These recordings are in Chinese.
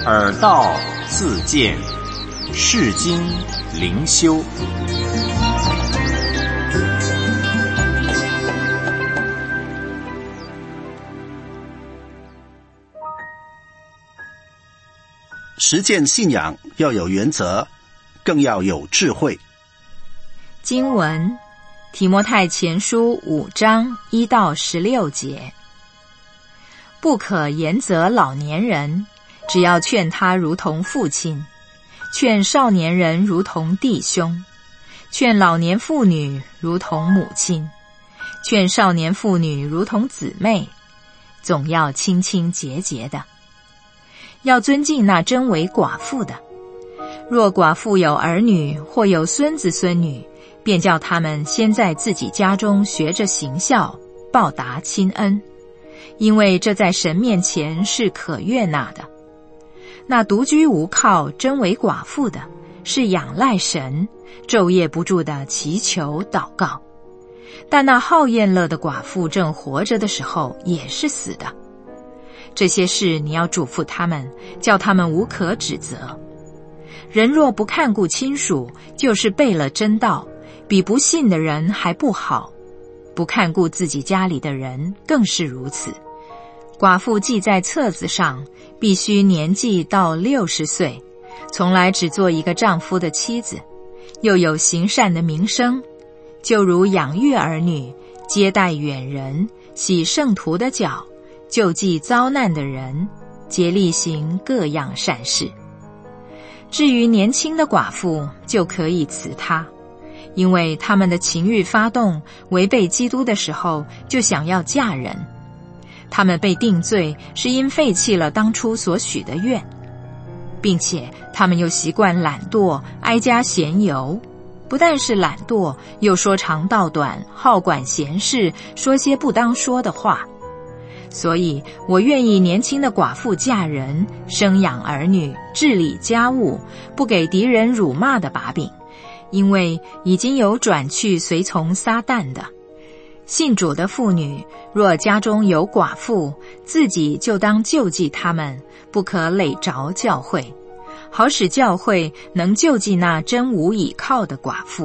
耳道自见，世经灵修。 实践信仰要有原则，更要有智慧。 经文提摩太前书5章1到16节，不可严责老年人，只要劝他如同父亲，劝少年人如同弟兄，劝老年妇女如同母亲，劝少年妇女如同姊妹，总要清清洁洁的。要尊敬那真为寡妇的，若寡妇有儿女或有孙子孙女，便叫他们先在自己家中学着行孝，报答亲恩，因为这在神面前是可悦纳的。那独居无靠真为寡妇的，是仰赖神，昼夜不住的祈求祷告。但那好宴乐的寡妇正活着的时候，也是死的。这些事你要嘱咐他们，叫他们无可指责。人若不看顾亲属，就是背了真道，比不信的人还不好。不看顾自己家里的人，更是如此。寡妇记在册子上，必须年纪到60岁，从来只做一个丈夫的妻子，又有行善的名声，就如养育儿女，接待远人，洗圣徒的脚，救济遭难的人，竭力行各样善事。至于年轻的寡妇，就可以辞她，因为他们的情欲发动，违背基督的时候，就想要嫁人。他们被定罪，是因废弃了当初所许的愿，并且他们又习惯懒惰，挨家闲游。不但是懒惰，又说长道短，好管闲事，说些不当说的话。所以我愿意年轻的寡妇嫁人，生养儿女，治理家务，不给敌人辱骂的把柄，因为已经有转去随从撒旦的。信主的妇女，若家中有寡妇，自己就当救济他们，不可累着教会，好使教会能救济那真无倚靠的寡妇。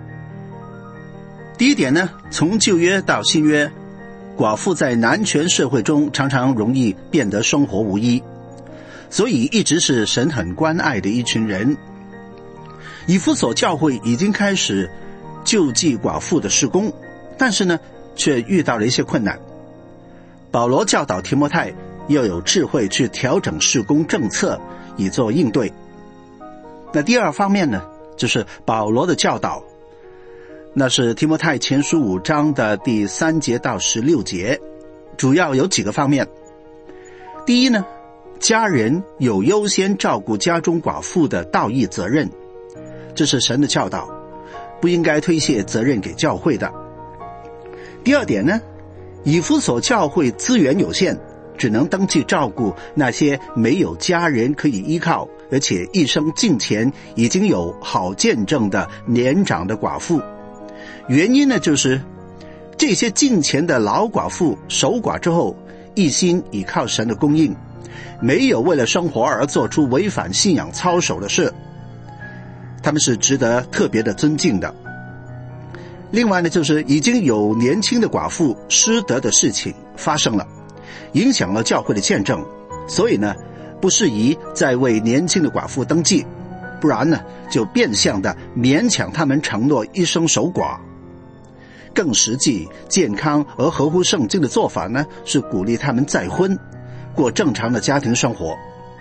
第一点呢，从旧约到新约，寡妇在男权社会中常常容易变得生活无依，所以一直是神很关爱的一群人。以弗所教会已经开始救济寡妇的事工，但是呢，却遇到了一些困难。保罗教导提摩太要有智慧去调整事工政策，以作应对。那第二方面呢，就是保罗的教导，那是提摩太前书5章的第3节到16节，主要有几个方面。第一呢，家人有优先照顾家中寡妇的道义责任，这是神的教导，不应该推卸责任给教会的。第二点呢，以弗所教会资源有限，只能登记照顾那些没有家人可以依靠，而且一生敬虔已经有好见证的年长的寡妇。原因呢，就是这些敬虔的老寡妇守寡之后，一心倚靠神的供应，没有为了生活而做出违反信仰操守的事，他们是值得特别的尊敬的。另外呢，就是已经有年轻的寡妇失德的事情发生了，影响了教会的见证，所以呢，不适宜再为年轻的寡妇登记，不然呢，就变相的勉强他们承诺一生守寡。更实际、健康而合乎圣经的做法呢，是鼓励他们再婚，过正常的家庭生活。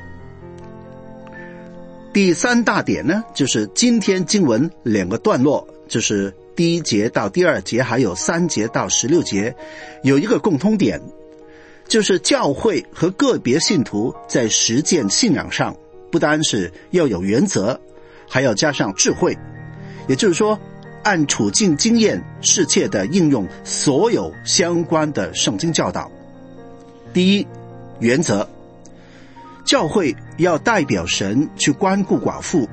第三大点呢，就是今天经文2个段落，就是第1节到第2节，还有3节到16节，有一个共通点，就是教会和个别信徒在实践信仰上，不单是要有原则，还要加上智慧，也就是说，按处境经验适切地应用所有相关的圣经教导。第一，原则，教会要代表神去关顾寡妇。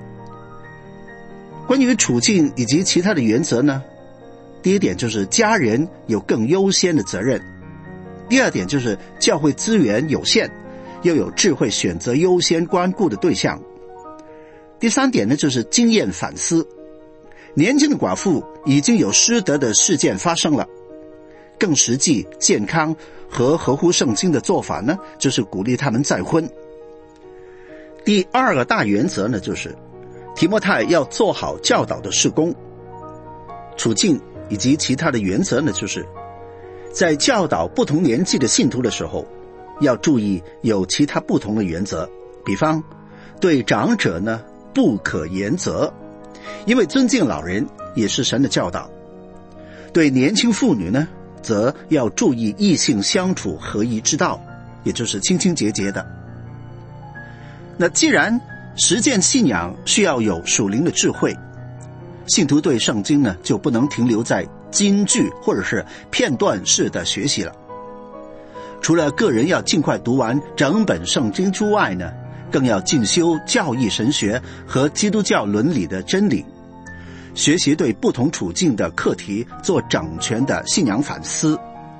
关于处境以及其他的原则呢，第一点就是家人有更优先的责任，第二点就是教会资源有限， 又有智慧选择优先关顾的对象。第3点呢，就是经验反思。年轻的寡妇已经有失德的事件发生了，更实际、健康和合乎圣经的做法呢，就是鼓励他们再婚。第2个大原则呢，就是提摩太要做好教导的事工。处境以及其他的原则呢，就是在教导不同年纪的信徒的时候，要注意有其他不同的原则。比方对长者呢不可言责，因为尊敬老人也是神的教导。对年轻妇女呢，则要注意异性相处合一之道，也就是清清洁洁的。那既然实践信仰需要有属灵的智慧，信徒对圣经呢就不能停留在金句或者是片段式的学习了。除了个人要尽快读完整本圣经之外呢，更要进修教义神学和基督教伦理的真理，学习对不同处境的课题做整全的信仰反思。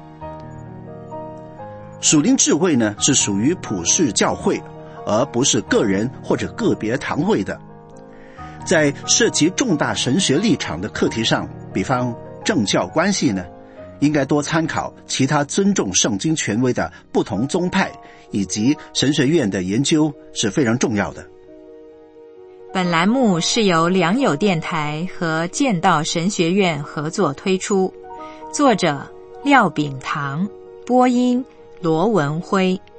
属灵智慧呢，是属于普世教会，而不是个人或者个别堂会的。在涉及重大神学立场的课题上，比方政教关系呢，应该多参考其他尊重圣经权威的不同宗派以及神学院的研究，是非常重要的。 本栏目是由良友电台和建道神学院合作推出，作者廖秉堂，播音罗文辉。